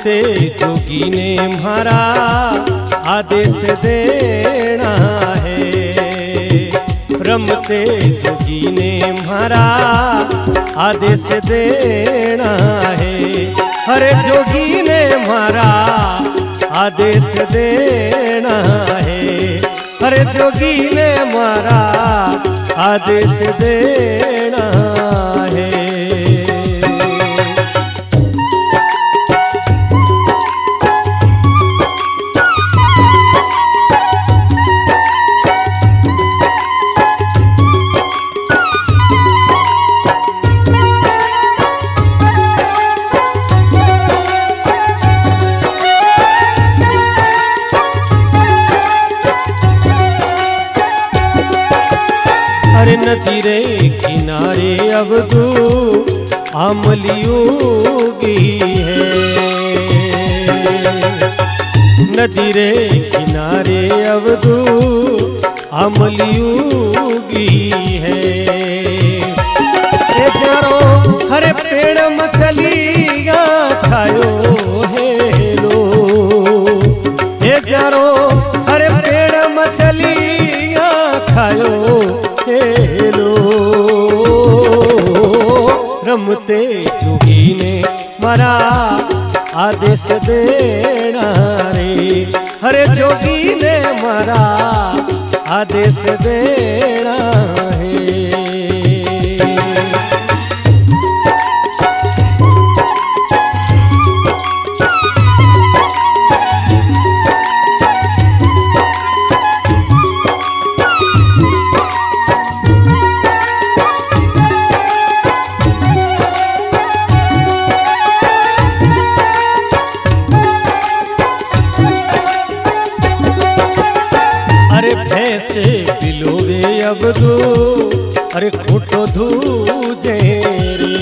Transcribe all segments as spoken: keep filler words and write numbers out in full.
रमते जोगी ने म्हारा आदेश देना है। रमते जोगी ने म्हारा आदेश देना है। हरे जोगी ने म्हारा आदेश देना है। हरे जोगी ने म्हारा आदेश देना है। अरे नदी रे किनारे अवधू आमली उगी है। नदी रे किनारे अवधू आमली उगी है। ए जरो हरे पेड़ मछलियाँ खायो हेलो। ए जरो हरे पेड़ मछलियाँ खायो हेलो। रमते जोगी ने म्हारा आदेश देना रे। हरे जोगी ने म्हारा आदेश देना है। अरे भैंसे बिलोवे अवधू अरे खोटो धूजे रे।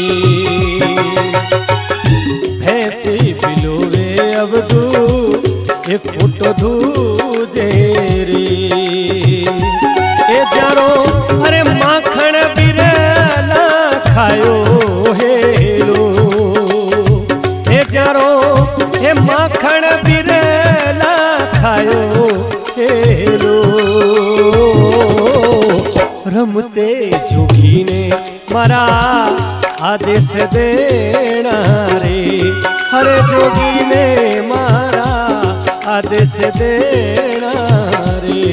भैंसे बिलोवे अवधू एक खोटो धूजे रे। ए जरो अरे माखण बिरला खायो हेलो। ए जरो ए माखण बिरला खायो हेलो। रमते जोगी ने म्हारा आदेश देना रे। हरे जोगी ने म्हारा आदेश देना रे।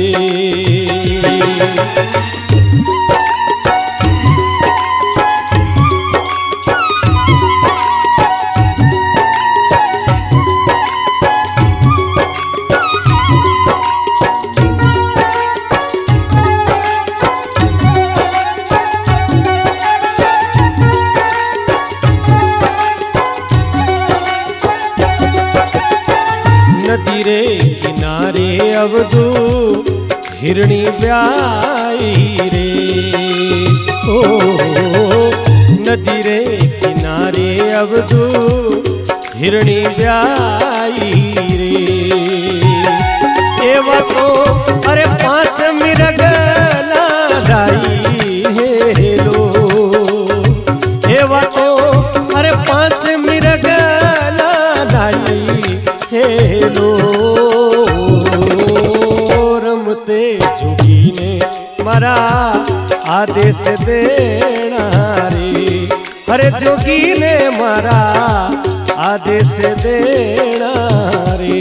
नदी रे किनारे अवधू हिरणी ब्याई रे। ओ नदी रे किनारे अवधू हिरणी ब्याई रे। एवा को अरे पांच मिरगला लाई हेलो। एवा को अरे पांच मिरगला लाई हेलो। रमते जोगी ने म्हारा आदेश देना रे। हरे जोगी ने म्हारा आदेश देना रे।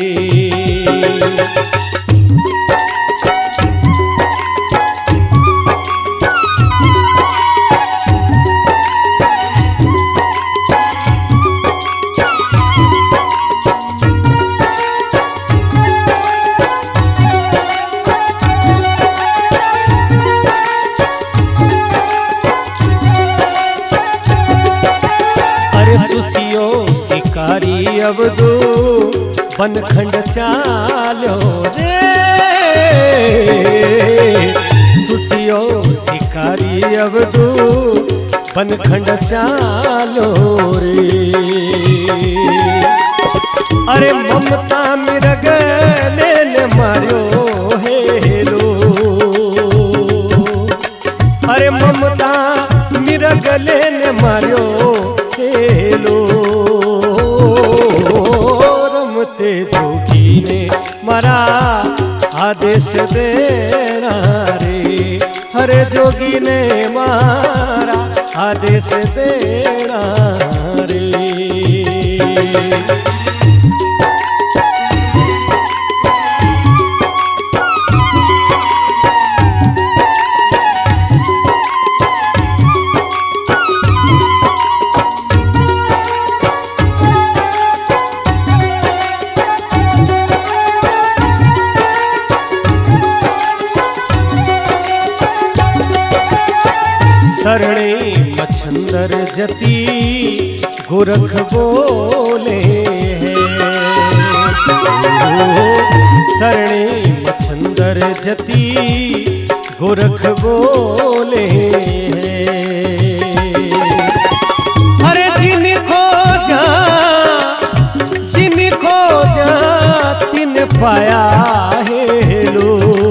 सुसियो शिकारी अवधू बनखंड चालो रे। सुसियो शिकारी अवधू बनखंड चालो रे। अरे ममता मिरगले ने मार्यो हेलो। अरे ममता मिरगले ने मार्यो हेलो। आदेश देना रे। हरे जोगी ने मारा आदेश देना रे। शरणे मच्छंदर जति गोरख बोले हैं। शरणे मच्छंदर जति गोरख बोले हैं। अरे जिन खोजा जिन खोजा तिन पाया है लो।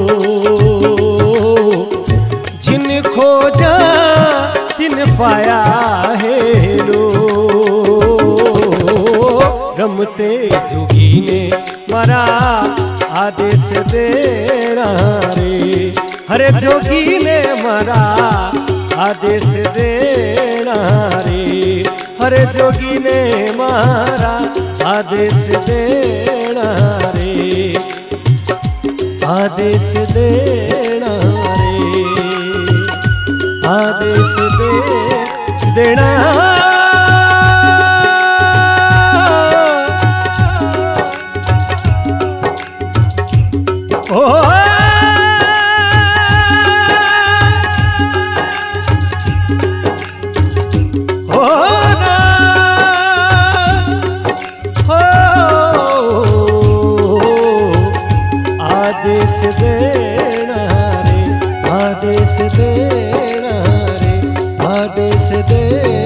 जिन खोजा तिन पाया है लो। रमते जोगी ने मारा आदेश देना रे। हरे जोगी ने मारा आदेश देना रे। हरे जोगी ने मारा आदेश देना रे। आदेश देना रे। आदेश दे देना। ओ ओ ना हो आदेश देना रे। आदेश देना रे। आदेश दे